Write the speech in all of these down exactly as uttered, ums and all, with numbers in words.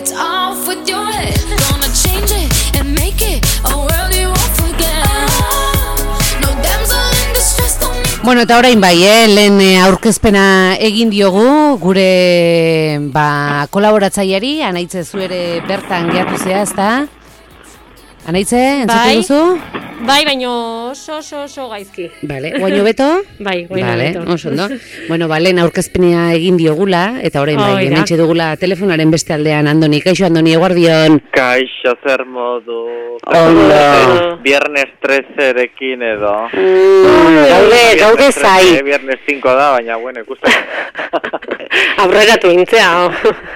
It's off with your head. Gonna change it and make it a world you won't forget. No damsel in distress, don't need. Bueno, eta orain bai, eh, lehen aurkezpena egin diogu gure ba, kolaboratzaileari, Anaitze zu ere bertan gehatu zea, ezta? Anaitze, entzuten duzu? Bai, baino oso, oso, oso gaizki. Vale, guaino beto? Bai, guaino vale, beto. Oso ondo. Bueno, ba, lehen aurkezpena egin diogula, eta orain bai, hementxe dugula telefonaren beste aldean, Andoni. Kaixo, Andoni, eguardion. Kaixo, zer modu. Ondo. Viernes trece-erekin edo. Gaude, gaude zai. Viernes cinco da, baina, bueno, ikusten. Aurreratu intzea.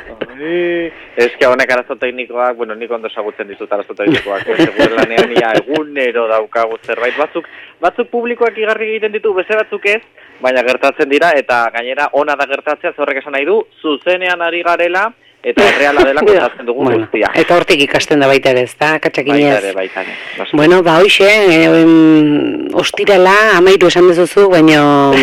Ez que honek arazo teknikoak, bueno, nik ondo ezagutzen ditut arazo teknikoak. Segur lanean ia egunero daukagu zerbait. Batzuk, batzuk publikoak igarri egiten ditu, beste batzuk ez, baina gertatzen dira, eta gainera ona da gertatzea, zorrek esan nahi du, zuzenean ari garela, eta erreala dela kontatzen dugu bueno, guztia. Eta hortik ikasten da baita ere, ez da, katxakinez. Baita ere, baita ere. Bueno, ba, hoxe, eh, ostirala, amairu esan dezuzu, baina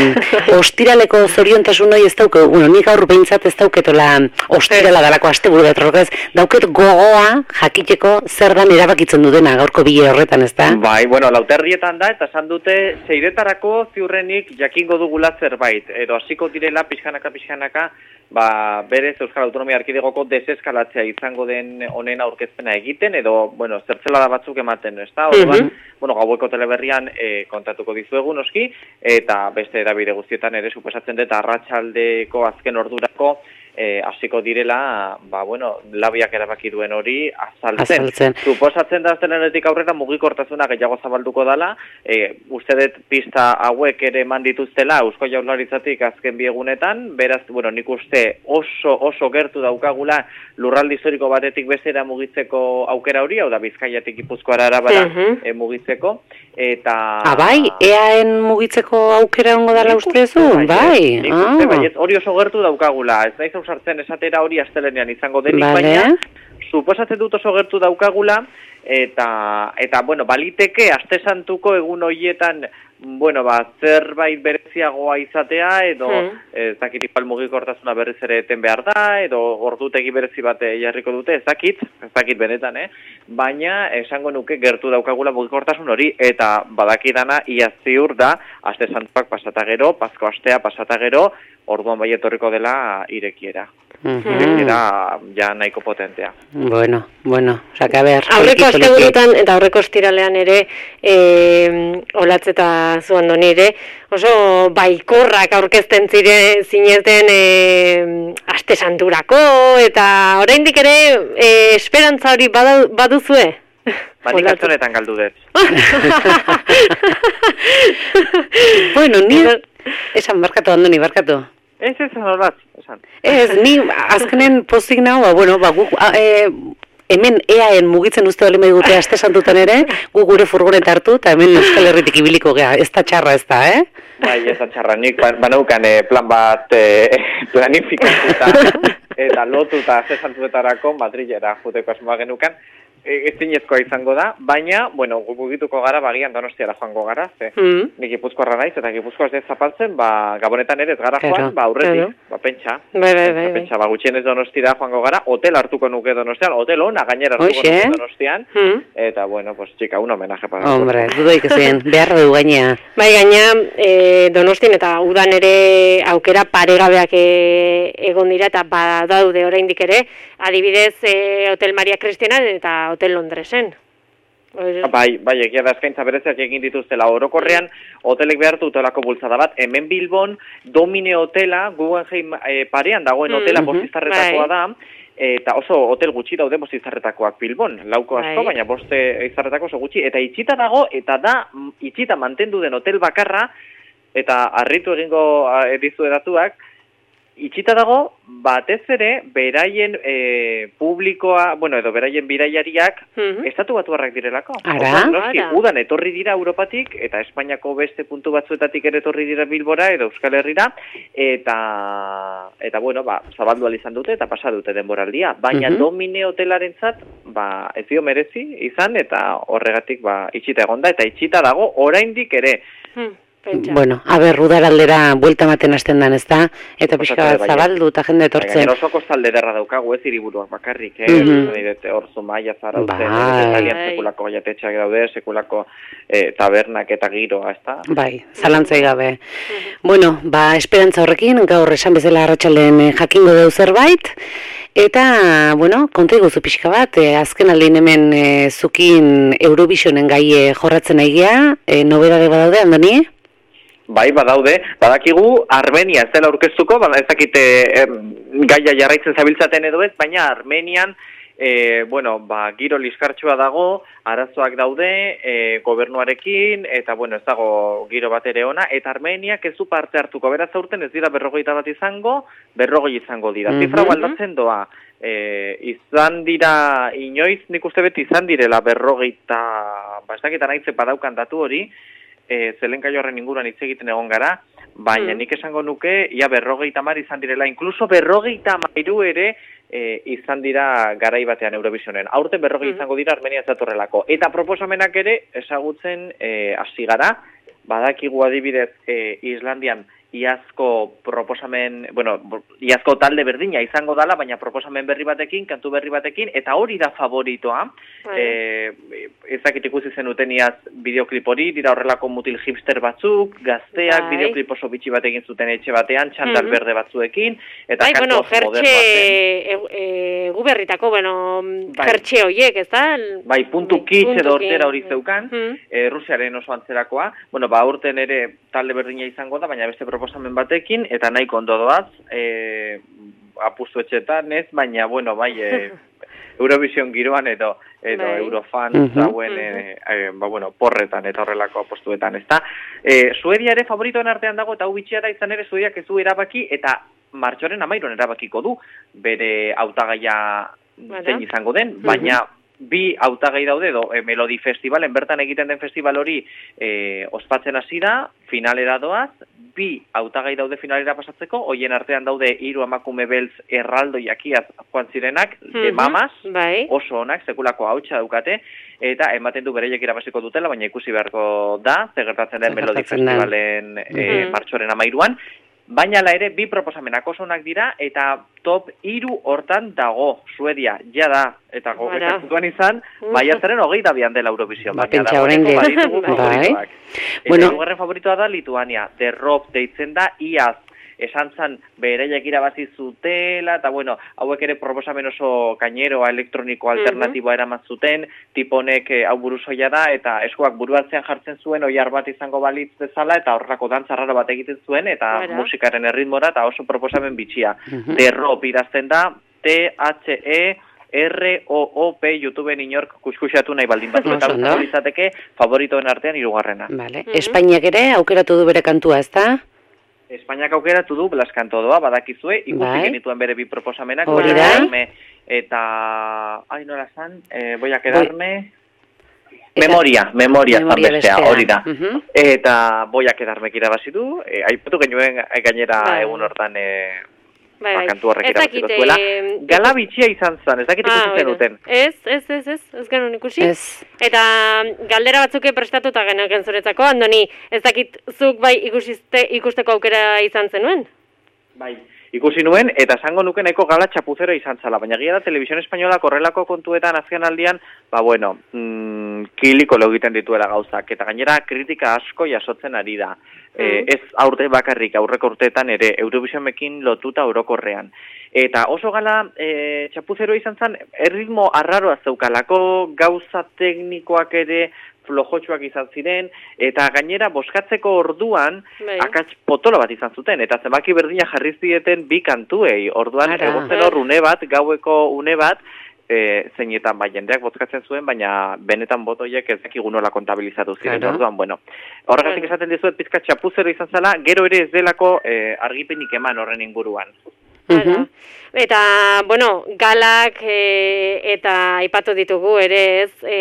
ostiraleko zoriontasun hori ez dauke, bueno, nik aurru behintzat ez dauketola ostirala dalako aste buru bat horrez, dauket gogoa jakiteko zer dan erabakitzen dudena gaurko bile horretan, ez da? Bai, bueno, lauterrietan da, eta esan dute, zeiretarako ziurrenik jakingo dugula zerbait, edo hasiko direla pixkanaka, pixkanaka, ba, berez Euskal Autonomia Erkidegoko deseskalatzea izango den honen aurkezpena egiten, edo, bueno, zertzelada batzuk ematen, ez da? Orduan, bueno, gaueko teleberrian e, kontatuko dizuegu noski, eta beste edabide guztietan ere suposatzen dut arratsaldeko azken ordurako E, hasiko direla, ba, bueno, labiak erabaki duen hori azaltzen. azaltzen. Suposatzen da aztenenetik aurrera mugikortasuna gehiago zabalduko dela, e, uste dut pista hauek ere eman dituztela Eusko Jaurlaritzatik azken biegunetan, beraz, bueno, nik uste oso, oso gertu daukagula lurralde historiko batetik bestera mugitzeko aukera hori, hau da Bizkaiatik Gipuzkoara arabera uh-huh. e, mugitzeko, eta... Ah, bai, eaen mugitzeko aukera hongo dela uste zu? Bai, nik uste, bai, hori oso gertu daukagula, ez naiz sartzen esatera hori astelenean izango denik, vale. Baina suposatzen dut oso gertu daukagula, eta, eta bueno, baliteke aste santuko egun horietan, bueno, ba, zerbait bereziagoa izatea, edo hmm. ez dakit ipal mugikortasuna berriz ere eten behar da, edo ordutegi berezi bat jarriko dute, ez dakit, ez dakit benetan, eh? Baina esango nuke gertu daukagula mugikortasun hori, eta badakidana ia ziur da, aste santuak pasata gero, Pasko astea pasata gero, orduan bai etorriko dela irekiera. Uh-huh. Irekiera ja nahiko potentea. Bueno, bueno, osaka ber. Aurreko asteburutan eta aurreko estiralean ere e, olatz eta zu Andoni ere oso baikorrak aurkezten zire zineten e, aste santurako eta oraindik ere e, esperantza hori badu, baduzue? Ba, nik atzonetan galdu dut. Bueno, ni esan barkatu, Andoni, barkatu. Ez, ez, horat, esan. Ez, ni azkenen pozik nago, ba, bueno, ba, guk, e, hemen eaen mugitzen uste bali maigute aste santutan ere, gu gure furgonet hartu, eta hemen Euskal Herritik ibiliko gea, ez da txarra ez da, eh? Bai, ez da txarra, nik banaukan eh, plan bat eh, planifikatuta, eta lotuta aste santuetarako Madrilera juteko asmoa genukan, ezinezkoa izango da, baina, bueno, gugituko gara, bagian Donostiara joango gara, ze, mm. nik Gipuzkoarra naiz, eta Gipuzkoa ez zapaltzen, ba, Gabonetan ere ez gara joan, ba, aurretik, claro. ba, pentsa, bai, bai, bai, pentsa, ba, gutxienez Donostira joango gara, hotel hartuko nuke Donostian, hotel ona gainera hartuko Oixe. nuke Donostian, mm. eta, bueno, pues, txika, un homenaje para... Hombre, dudoik ezien, behar du gainea. Bai, gainea, e, Donostin eta udan ere aukera paregabeak e, egon dira, eta badaude oraindik ere, adibidez, e, Hotel Maria Cristina eta Hotel Londresen. Bai, bai, egia da eskaintza bereziak egin dituztela orokorrean, hotelek behartu hotelako bultzada bat, hemen Bilbon, Domine Hotela, Guggenheim e, parean dagoen hotela mm, bostizarretakoa bai. da, eta oso hotel gutxi daude bostizarretakoak Bilbon, lauko asko, bai. baina boste izarretako oso gutxi, eta itxita dago, eta da, itxita mantendu den hotel bakarra, eta harritu egingo edizu edatuak, itxita dago, batez ere, beraien e, publikoa, bueno, edo beraien bidaiariak, mm-hmm. estatu batuarrak direlako. Ara? Noski, udan etorri dira Europatik, eta Espainiako beste puntu batzuetatik ere etorri dira Bilbora, edo Euskal Herrira, eta, eta bueno, ba, zabaldu izan dute, eta pasa dute denboraldia. Baina mm-hmm. Domine hotelarentzat, ba, ez dio merezi izan, eta horregatik, ba, itxita egonda, eta itxita dago, oraindik ere, mm. pentsa. Bueno, a ber, udaraldera buelta ematen hasten dan, ez da? Eta pixka bat Bai, zabaldu eta jende etortzen. Gainera oso kostalde derra daukagu, ez hiriburuak bakarrik, eh? Mhm. Nire hor Zumaia, Zarautzen, Bai. Italian Bai. sekulako jatetxeak daude, sekulako eh, tabernak eta giroa, ez da? Bai, zalantzai gabe. Bueno, ba, esperantza horrekin, gaur esan bezala arratsaldean eh, jakingo deu zerbait, eta, bueno, konta iguzu pixka bat, eh, azken aldin hemen eh, zukin Eurovisionen gai eh, jorratzen aigia, eh, nobedade badaude, Andoni? Bai, badaude, badakigu Armenia ez dela aurkeztuko, bada ez dakite eh, gaia jarraitzen zabiltzaten edo ez, baina Armenian E, bueno, ba, giro liskartsua dago, arazoak daude, e, gobernuarekin, eta bueno, ez dago giro bat ere ona, eta Armeniak ez du parte hartuko, beraz aurten ez dira berrogeita bat izango, berrogei izango dira. Mm-hmm. Zifra aldatzen doa, e, izan dira, inoiz nik uste beti izan direla berrogeita, ba, ez dakit anaitze badaukan datu hori, e, zelenkai horren inguruan hitz egiten egon gara, baina mm. nik esango nuke, ia berrogeita mar izan direla, inkluso berrogeita mairu ere, E, izan dira garai batean Eurovisionen. Aurten berrogei mm. izango dira Armenia zatorrelako. Eta proposamenak ere ezagutzen e, hasi gara, badakigu adibidez e, Islandian iazko proposamen, bueno, iazko talde berdina izango dala, baina proposamen berri batekin, kantu berri batekin, eta hori da favoritoa. Bai. E, ezakit ikusi zenuten iaz bideoklip hori, dira horrelako mutil hipster batzuk, gazteak, bai. Bideoklip oso bitxi bat egin zuten etxe batean, txandal mm-hmm. berde batzuekin, eta bai, kantu bueno, oso modernoa zen. E, e, guberritako, bueno, bai. Jertxe horiek, ez da? Bai, puntu kitz edo hortera hori zeukan, mm-hmm. e, Rusiaren oso antzerakoa, bueno, ba, aurten ere talde berdina izango da, baina beste proposamen batekin, eta nahiko ondo doaz, e, apustu etxetan ez, baina, bueno, bai, e, Eurovision giroan edo, edo bai. Eurofan uh-huh. zauen, e, e, ba, bueno, porretan eta horrelako apostuetan, ez da. E, Suedia ere favoritoen artean dago, eta hau bitxia da izan ere Suediak ez du erabaki, eta martxoren amairon erabakiko du, bere hautagaia zein izango den, baina, uh-huh. bi hautagai daude edo e, Melodi Festivalen bertan egiten den festival hori e, ospatzen hasi da, finalera doaz, bi hautagai daude finalera pasatzeko, hoien artean daude hiru emakume beltz erraldoiakiaz joan zirenak, mm-hmm. de mamas, bai. Oso onak, sekulako hautsa daukate, eta ematen du bereiek irabaziko dutela, baina ikusi beharko da, ze gertatzen den Melodi Festivalen e, mm-hmm. martxoren amairuan, baina la ere bi proposamenak oso onak dira, eta top hiru hortan dago Suedia, ja da, eta gogekatutuan izan, maiatzaren hogei da bian dela Eurovision. Ba, pentsa horren ge. Bai. Eta lugarren favoritoa da Lituania, The Rob deitzen da, iaz, esan zan bereiek irabazi zutela, eta bueno, hauek ere proposamen oso kainero, elektroniko alternatiboa mm-hmm. eraman zuten, tiponek eh, hau buruzoia da, eta eskuak buruatzean jartzen zuen, oiar bat izango balitz dezala, eta horrako dantza raro bat egiten zuen, eta Bara. musikaren erritmora, eta oso proposamen bitxia. Mm-hmm. The Rob idazten da, T H E R O O P YouTubeen inork kuskusatu nahi baldin bat, eta no? izateke favoritoen artean hirugarrena. Vale. Mm-hmm. Espainiak ere aukeratu du bere kantua, ezta? Espainiak aukeratu du Blas Kantodoa, badakizue, ikusi genituen bere bi proposamenak, hori da? Eta, ai nola zan, eh, voy a quedarme... Eta, memoria, memoria, memoria bestea, hori da. Uh-huh. Eta voy a quedarme irabazi du, eh, aipatu genuen gainera bai. Egun hortan... Eh, Bai, bai. Kantu horrek irabaziko zuela. Gala bitxia izan zen, ez dakit ikusi zenuten. Ez, ez, ez, ez, ez genuen ikusi. Ez. Eta galdera batzuke prestatuta genuen zuretzako, Andoni, ez dakit zuk bai ikusiste, ikusteko aukera izan zenuen? Bai, ikusi nuen, eta esango nuke nahiko gala txapuzero izan zala, baina gira da Televisión Española korrelako kontuetan azken aldian, ba bueno, mm, kiliko lo egiten dituela gauzak, eta gainera kritika asko jasotzen ari da. Eh, ez aurte bakarrik, aurreko urteetan ere Eurovisionekin lotuta orokorrean. Eta oso gala e, txapuzero izan zen, erritmo arraroa zeukalako, gauza teknikoak ere flojotxuak izan ziren, eta gainera boskatzeko orduan bai. Akats potolo bat izan zuten, eta zenbaki berdina jarri zieten bi kantuei, orduan egotzen hor une bat, gaueko une bat, E, zeinetan bai jendeak bozkatzen zuen, baina benetan botoiek ez dakigu nola kontabilizatu ziren, claro. Orduan, bueno, horregatik esaten dizuet pizka txapuzero izan zela, gero ere ez delako e, argipenik eman horren inguruan. Uh-huh. Eta, bueno, galak e, eta aipatu ditugu ere ez, e,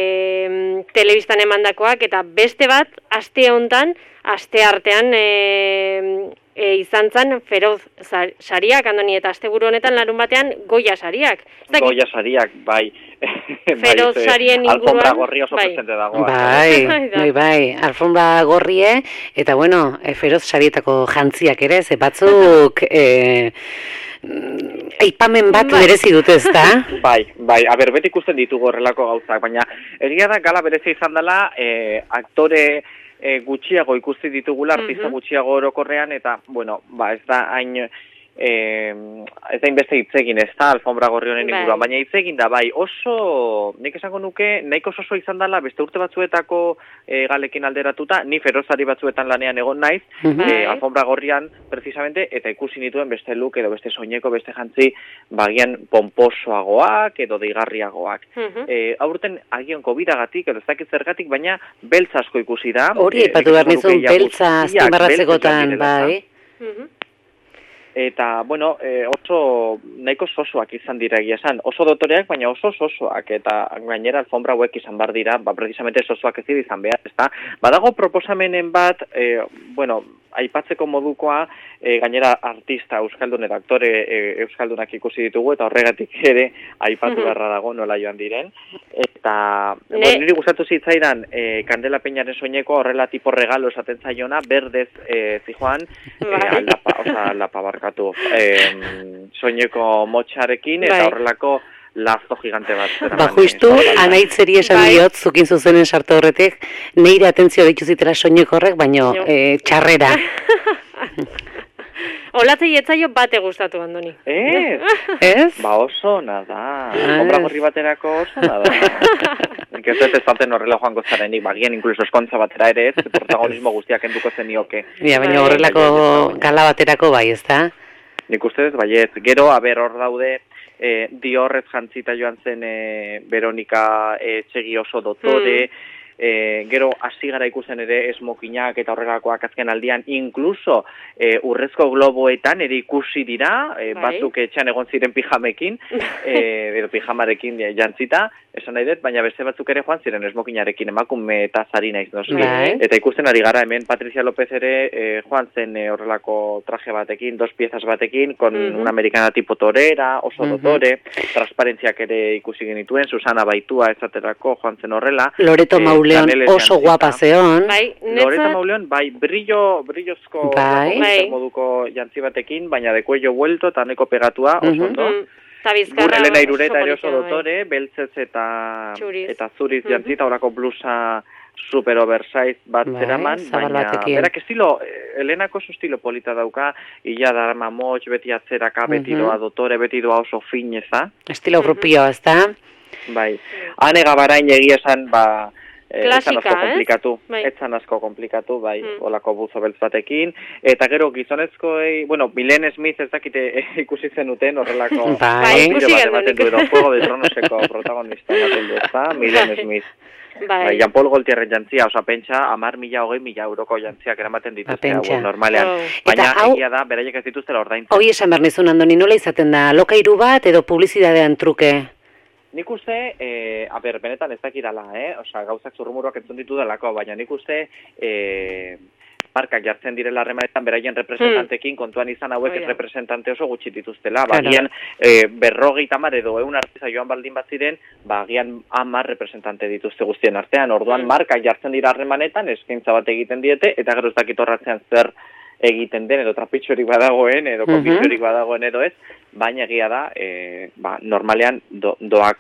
telebistan emandakoak, eta beste bat, aste hontan, aste artean, e, e, izan zan feroz sa- sariak, Andoni, eta asteburu honetan larun batean goia sariak. Ez dakit, Goia sariak, bai. Feroz Bai, ze, sarien Alfombra inguruan, gorri oso bai. presente dago. Bai, Bai da. bai, bai, alfombra gorrie, eta bueno, e, feroz sarietako jantziak ere, ze batzuk e, mm, aipamen bat Bai. merezi dute, ezta? Bai, bai, a ber, beti ikusten ditugu horrelako gauzak, baina egia da gala berezia izan dela, eh, aktore eh, gutxiago ikusi ditugula, artista Mhm. gutxiago orokorrean, eta, bueno, ba, ez da hain, eh, ez da inbeste hitzegin, ez da, alfombra gorri honen Bai. inguruan, baina hitzegin da, bai, oso, nik esango nuke, nahiko oso izan dela, beste urte batzuetako eh, galekin alderatuta, ni ferozari batzuetan lanean egon naiz, Mhm. Bai. eh, alfombra gorrian, precisamente, eta ikusi nituen beste look edo beste soineko, beste jantzi, bagian pomposoagoak edo deigarriagoak. Mhm. E, aurten agian kobidagatik, edo ez dakit zergatik, baina beltz asko ikusi da. Hori Eh, aipatu nik behar esango nizun, nuke ia beltza guztiak azpimarratzekotan, beltzak direla, bai. Mhm. Eta, bueno, e, oso nahiko sosoak izan dira egia esan. Oso dotoreak, baina oso sosoak. Eta gainera alfombra hauek izan bar dira, ba, precisamente sosoak ez dira izan behar, ezta? Badago proposamenen bat, e, bueno, aipatzeko modukoa, e, gainera artista euskaldun eta aktore e, euskaldunak ikusi ditugu, eta horregatik ere aipatu Mhm. beharra dago nola joan diren. Eta, Ne- bueno, niri gustatu zitzaidan e, Kandela Peñaren soineko horrela tipo regalo esaten zaiona, berdez e, zijoan, e, Bai. aldapa, oza, aldapa barkatu, e, soineko motxarekin, eta Bai. horrelako lazo gigante bat. Ba, zeraman, justu, e, sorbaldan. anaitzeri esan Bai. diot, zukin zuzenen sartu horretik, neire atentzio ditu zitela soineko horrek, baino Jo. e, txarrera. Olatzei etzaio bate gustatu, Andoni. Ez, Ez? ba oso nada, Ah, alfombra ez. gorri baterako oso nada. Nik ez dut ez zaten horrela joango zarenik, bagian inkluso eskontza batera ere ez, protagonismo guztiak enduko zenioke. Ja, baina Bai. horrelako gala baterako bai, ezta? Nik uste dut, baiet, gero, aber hor daude, e, Diorrez jantzita joan zen e, Veronika e, txegi oso dotore, e, gero hasi gara ikusten ere esmokinak eta horrelakoak azken aldian, inkluso e, urrezko globoetan ere ikusi dira, e, Bai. batzuk etxean egon ziren pijamekin, e, edo pijamarekin e, jantzita, esan nahi dut, baina beste batzuk ere joan ziren esmokinarekin, emakume eta zari naiz noski. Bai. Eta ikusten ari gara hemen Patricia López ere e, joan zen e, horrelako traje batekin, dos piezas batekin, con Mhm. una americana tipo torera, oso Mhm. dotore, transparentziak ere ikusi genituen, Susana Baitua esaterako joan zen horrela. Loreto Eh, Mauleon Chanel oso jantzita. guapa zeon. Bai, Loreta netzat, Mauleon, bai, brillo, brillozko Bai. Bai. moduko jantzi batekin, baina de cuello vuelto eta neko pegatua, oso Mhm. ondo. mm, eta bizkarra Gure Elena oso Irureta ere oso politia, bai. dotore, beltzez eta, Txuriz. eta zuriz Mhm. jantzita, horako blusa super oversize bat Bai, zeraman, zabal baina batekin. berak estilo, eh, Elenako oso estilo polita dauka, illa darama motx, beti atzeraka, beti Mhm. doa dotore, beti doa oso fineza, Estilo propioa, ezta? bai. Ane Gabarain egia esan, ba, eh, etzan Klasika, asko ez? komplikatu, Bai. etzan asko komplikatu, bai, Mm. olako buzo beltz batekin, eta gero gizonezkoei, bueno, Milen Smith ez dakite eh, ikusi zenuten horrelako Bai. bideo Ikusi bat genuen ematen du, nik. edo Juego de Tronoseko protagonista ematen du, ezta? Milen Bai. Smith. Bai. Bai, Jean-Paul Gaultierren jantzia, osa pentsa, amar mila, hogei mila euroko jantziak eramaten dituzte, pentsa. hauek normalean. Oh. Baina Eta hau- egia da, beraiek ez dituztela ordaintzen. Hoi esan behar nizun, Andoni, nola izaten da? Lokairu bat edo publizidadean truke? Nik uste, eh, a ber, benetan ez dakidala, eh? Osa, gauzak zurrumuruak entzun ditu delako, baina nik uste, eh, markak jartzen direla harremanetan beraien representantekin, kontuan izan hauek Hoi da. representante oso gutxi dituztela. Claro. Bagian, eh, berrogei tamar edo eun artista joan baldin bat ziren, bagian hamar representante dituzte guztien artean. Orduan, Mm. markak jartzen dira harremanetan, eskaintza bat egiten diete, eta gero ez dakit horratzean zer egiten den, edo trapitxorik badagoen, edo Mhm. kopitxorik badagoen edo ez, baina egia da, e, ba, normalean do, doak,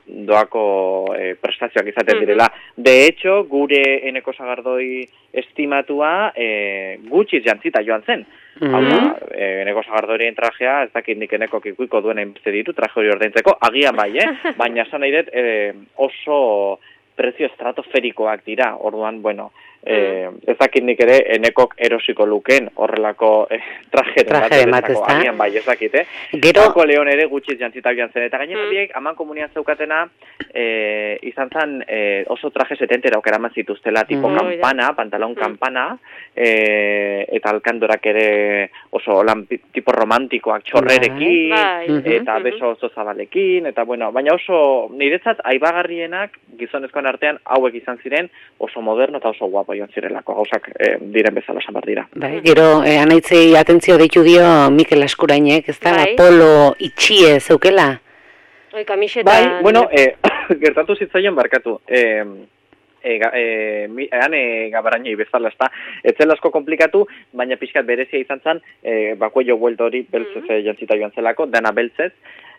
doako e, prestazioak izaten Mhm. direla. De hecho, gure Eneko Sagardoi estimatua e, gutxi jantzita joan zen. Hau da, Mhm. e, Eneko Sagardorien trajea, ez dakit nik Enekok ikuiko duen hainbeste ditu, traje hori ordaintzeko, agian bai, eh? Baina esan nahi dut, e, oso prezio estratosferikoak dira, orduan, bueno, eh, ez dakit nik ere Enekok erosiko luken horrelako eh, trajeren bat Trajeren bat, beretzako, ezta? agian bai, ez dakit, eh? Gero, Paco Leon ere gutxi jantzita joan zen, eta gainera Mm. biek, aman komunian zeukatena, eh, izan zen eh, oso traje setentera okeraman zituztela, tipo Mhm. kampana, pantalon Mm. kampana, eh, eta alkandorak ere oso lan pi- tipo romantikoak txorrerekin, Bai. Mhm. eta Mhm. beso oso zabalekin, eta bueno, baina oso, niretzat, aibagarrienak gizonezkoen artean hauek izan ziren oso moderno eta oso guapo ondo joan zirelako, gauzak e, diren bezala esan behar dira. Bai, gero, e, anaitzei atentzio deitu dio Mikel Askurainek, ez da, Bai. polo itxie zeukela? Oi, kamiseta... Bai, bueno, e, gertatu zitzaien barkatu. E, E, e, mi, ean e, gabarainei bezala, ez da, etzen asko komplikatu, baina pixkat berezia izan zen, e, bakuello buelto hori beltzez mm -hmm. jantzita joan zelako, dena beltzez,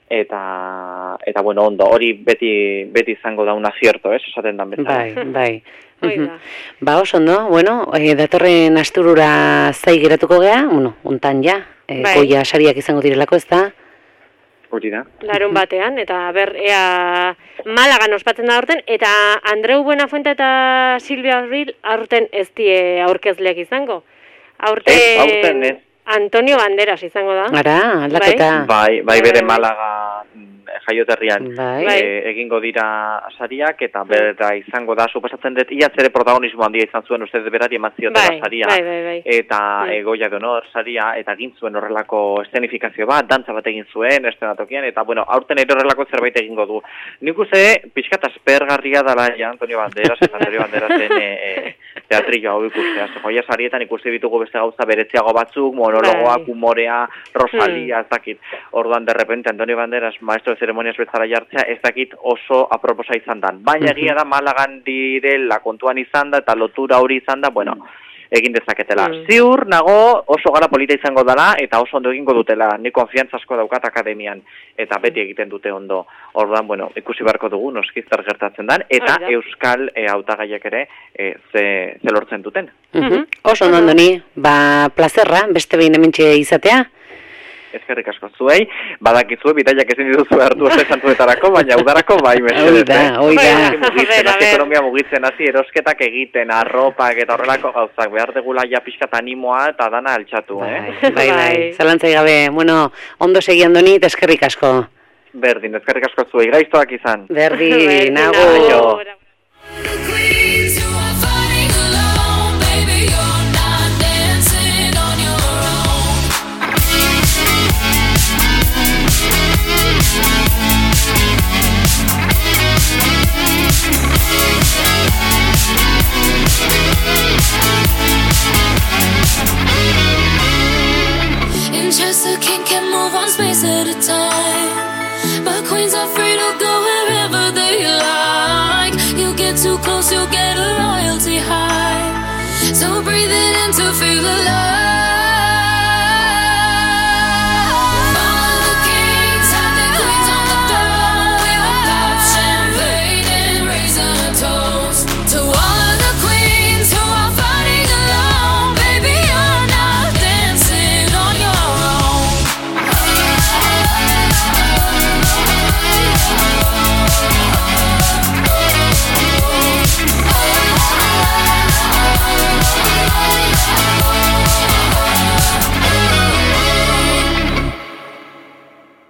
eta, eta bueno, ondo, hori beti, beti izango da un acierto, ez, esaten dan bezala. Bai, bai. Hoi da. Ba, oso, no? Bueno, e, datorren asturura zai geratuko gea, bueno, untan ja, e, Bai. goia sariak izango direlako, ez da? Hori da. Larun batean, eta ber, ea Malagan ospatzen da aurten, eta Andreu Buenafuente eta Silvia Abril aurten ez die aurkezleak izango. Aurten, Ez, aurten ez. Antonio Banderas izango da. Ara, aldaketa. Bai, bai, Bai, bere bai. Malaga jaioterrian Bai. e, egingo dira sariak, eta bera izango da, suposatzen dut, iaz ere protagonismo handia izan zuen, uste dut berari eman ziotela Bai, saria, bai, bai, bai. eta Bai. e, Goya de Honor saria, eta egin zuen horrelako eszenifikazio bat, dantza bat egin zuen, estenatokian, eta bueno, aurten ere horrelako zerbait egingo du. Nik uste, pixkat aspergarria dela ja Antonio Banderas, eta Antonio Banderasen e, e, teatrillo hau ikustea. Joia sarietan ikusi ditugu beste gauza beretziago batzuk, monologoak, Bai. humorea, Rosalia, ez dakit. Orduan, de repente, Antonio Banderas, maestro de ceremonias bezala jartzea, ez dakit oso aproposa izan dan. Baina egia da Malagan direla kontuan izan da, eta lotura hori izan da, bueno, egin dezaketela. Mm. Ziur, nago, oso gara polita izango dela, eta oso ondo egingo dutela. Ni konfiantza asko daukat akademian, eta beti egiten dute ondo. Orduan, bueno, ikusi beharko dugu, noski zer gertatzen dan, eta Hori da. euskal e, hautagaiak ere e, ze, ze lortzen duten. Mhm. Oso ondo ni, ba, plazerra, beste behin hementxe izatea. Eskerrik asko zuei, badakizue, bitaiak ezin dituzu hartu oste santuetarako, baina udarako bai, mesedez. Hoi da, hoi da. Hasi mugitzen, A hasi ber. ekonomia mugitzen, hasi erosketak egiten, arropak eta horrelako gauzak, behar degula ja pixkat animoa eta dana altxatu, eh? Bai, bai, bai, Bai. zalantzai gabe, bueno, ondo segi andoni, eta eskerrik asko. Berdin, eskerrik asko zuei, gaiztoak izan. Berdi, nago. nago. The queens who are fighting alone, baby, you're not dancing on your own. In Chester King can move one space at a time, but queens are free to go wherever they like. You get too close, you'll get a royalty high. So breathe it in to feel alive.